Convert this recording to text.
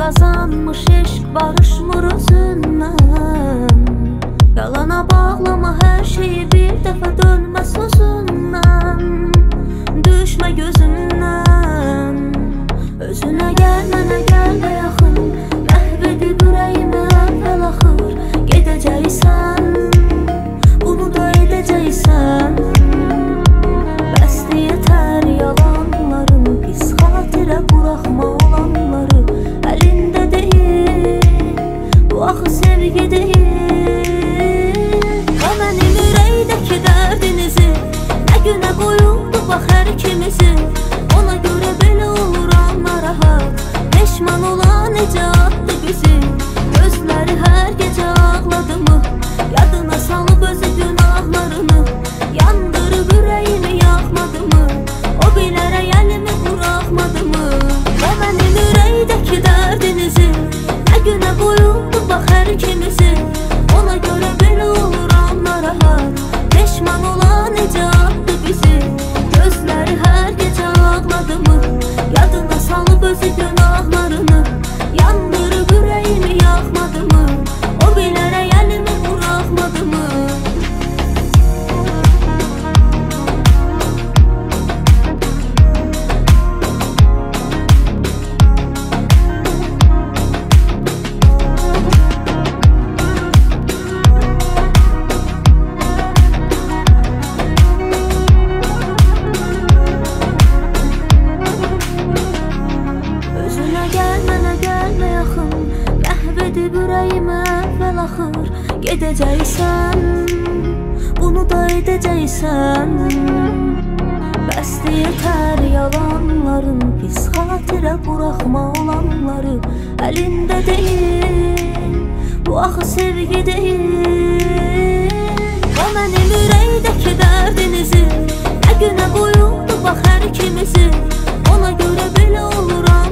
qazanmış eşq barışmır özündən. Yalana bağlama hər şeyi, bir dəfə dönmə sözündən. Düşmə gözümdən, özünə gəl, mənə gəlmə yaxın. Məhv edib ürəyimi əvvəl axır. Gedəcəksən, bunu da edəcəksən. Bəsdir yetər yalanların, pis xatirə buraxma olanları. Əlində deyil, bu axı sevgi deyil. O mənim ürəkdəki dərdinizi nə günə qoyuldu bax hər ikimizi. Ona görə belə oluram narahat, peşman olan necə atdı bizi. Gözləri hər gecə ağladı mı, yadına salıb özü günahlarını. Yandırıb ürəyimi yaxmadı mı, o bilərək əlimi buraxmadı mı. O mənim ürəkdəki dərdinizi nə günə qoyuldu bax hər ikimizi. Ona görə belə oluram narahat, peşman olan necə atdı bizi. Gözləri hər gecə ağladı mı, yadına salıb özü günahlarını. Yandırıb ürəyimi yaxmadı mı, o bilərək əlimi buraxmadı mı. Özünə gəl, mənə gəlmə yaxın. Məhv edib ürəyimi əvvəl axır. Gedəcəksən, bunu da edəcəksən. Bəsdir yetər yalanların, pis xatirə buraxma olanları. Əlində deyil, bu axı sevgi deyil. O mənim ürəkdəki dərdinizi nə günə qoyuldu bax hər ikimizi. Ona görə belə oluram